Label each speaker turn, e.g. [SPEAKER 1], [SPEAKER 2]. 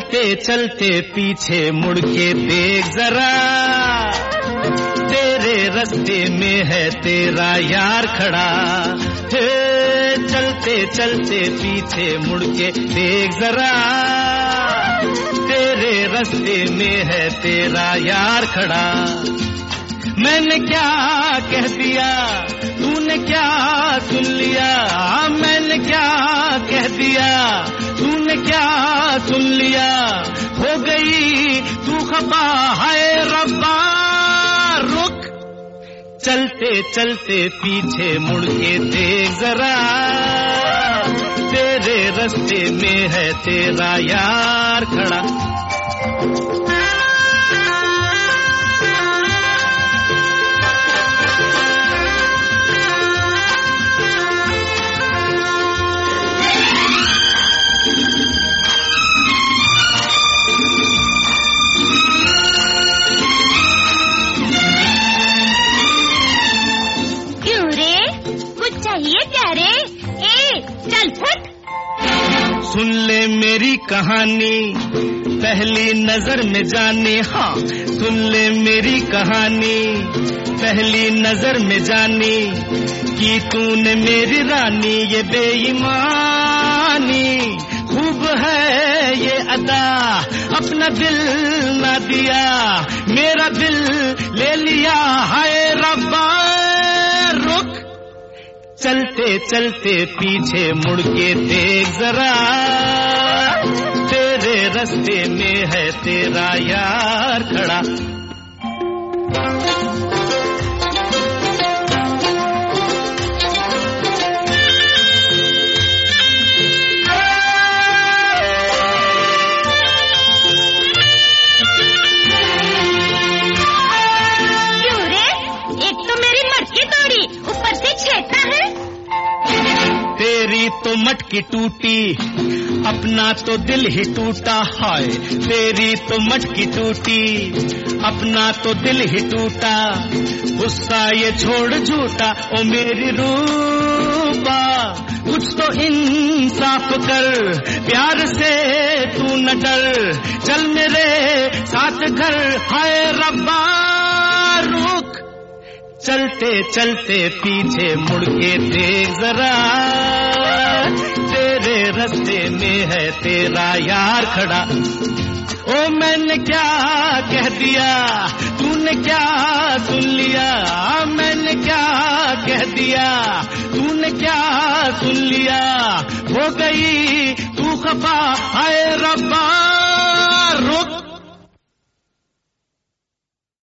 [SPEAKER 1] चलते चलते पीछे मुड़ के देख जरा, तेरे रास्ते में है तेरा यार खड़ा। चलते चलते पीछे मुड़ के देख जरा, तेरे रास्ते में है तेरा यार खड़ा। मैंने क्या कह दिया तूने क्या सुन लिया, मैंने क्या कह दिया तूने क्या सुन लिया, हो गई तू खफा है रब्बा रुक। चलते चलते पीछे मुड़ के देख जरा, तेरे रास्ते में है तेरा यार खड़ा। सुन ले मेरी कहानी पहली नजर में जानी, हाँ सुन ले मेरी कहानी पहली नजर में जानी, कि तूने मेरी रानी ये बेईमानी। खूब है ये अदा अपना दिल ना दिया, मेरा दिल ले लिया हाय रब्बा रुक। चलते चलते पीछे मुड़ के देख जरा, तेरे रास्ते में है तेरा यार खड़ा।
[SPEAKER 2] क्यों रे, एक तो मेरी मटकी तोड़ी ऊपर से छेड़ता है।
[SPEAKER 1] तेरी तो मटकी टूटी अपना तो दिल ही टूटा, हाय तेरी तो मटकी टूटी अपना तो दिल ही टूटा। गुस्सा ये छोड़ झूठा ओ मेरी रूबा, कुछ तो इंसाफ कर प्यार से तू न डर, चल मेरे साथ घर हाय रब्बा रुक। चलते चलते पीछे मुड़ के देख जरा, तेरे रास्ते में है तेरा यार खड़ा। ओ मैंने क्या कह दिया तूने क्या सुन लिया, मैंने क्या कह दिया तूने क्या सुन लिया, हो गई तू खफा हाय रब्बा।